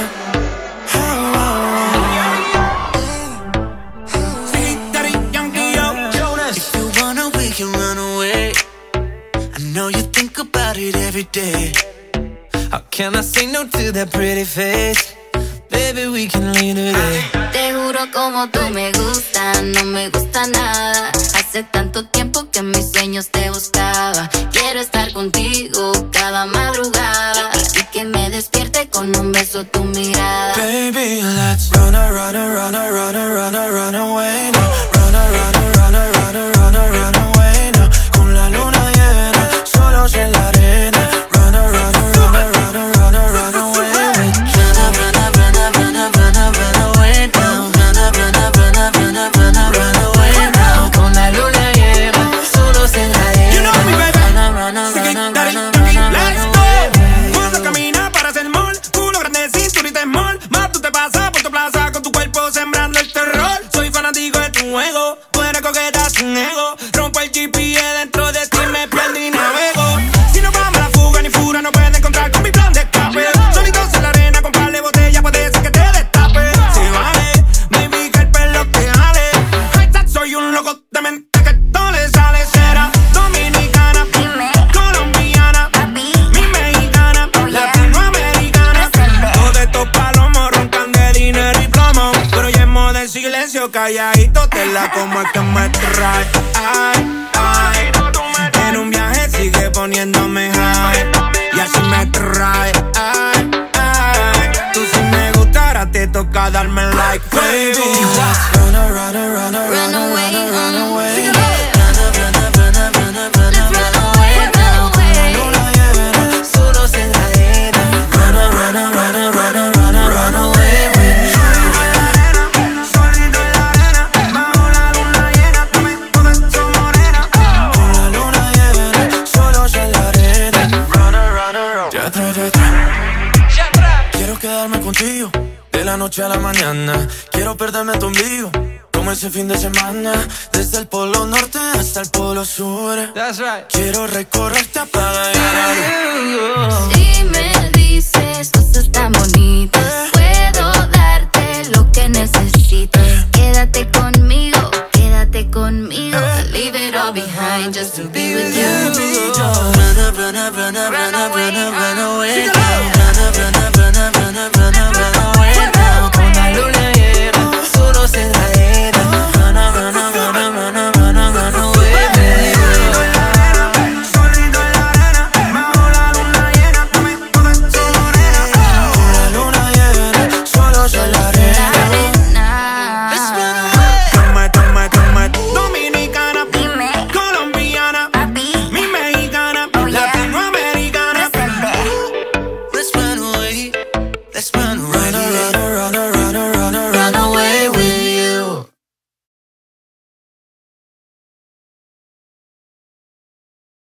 If you wanna, we can run away. I know you think about it every day. How can I say no to that pretty face? Baby, we can leave today. Te juro como tú me gustas, no me gusta nada. Hace tanto tiempo que en mis sueños te buscaba. Quiero estar contigo cada madrugada y que me despierte con un beso tu mirada. Baby, let's run away now. Run away now. Con la luna llena, solos en la arena. Run away. Tú eres coqueta sin ego. Rompo el GPS dentro de ti, me pierdo y navego. Si nos vamos a la fuga, ni fura no puede encontrar con mi plan de escape. Solitos en la arena, con par de botella, puede ser que te destape. Si vale, baby, que el pelo te jale. Soy un loco de mente que todo le sale. Será dominicana, colombiana, mi mexicana, latinoamericana. Todos estos palomos roncan de dinero y plomo, pero ya en modo en silencio, calladito te la como es que me trae. Ay, ay, en un viaje sigue poniéndome high y así me trae. Ay, ay, tú si me gustara te toca darme like, baby. Run away. Quiero quedarme contigo de la noche a la mañana. Quiero perderme tu ombligo como ese fin de semana. Desde el polo norte hasta el polo sur. That's right. Quiero recorrerte a pagar. Si me dices cosas tan bonitas, puedo darte lo que necesitas. Quédate conmigo. I'll leave it all behind just to be with you. Run away now. Con la luna llena, solos en la arena. Run away, baby. Solito en la arena, bajo la luna llena, toda esa morena. Con la luna llena, solos en la arena. Dominicana, colombiana, mi mexicana, latinoamericana. Let's run away, let's run